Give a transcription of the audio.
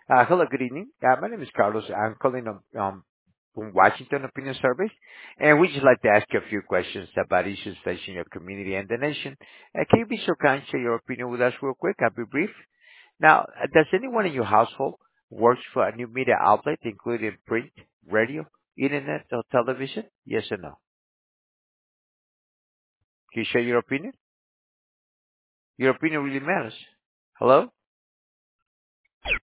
Hello, good evening. My name is Carlos. I'm calling from Washington Opinion Service, and we just like to ask you a few questions about issues facing your community and the nation. Can you be so kind to share your opinion with us real quick? I'll be brief. Now, does anyone in your household works for a new media outlet, including print, radio, internet, or television? Yes or no? Can you share your opinion? Your opinion really matters. Hello?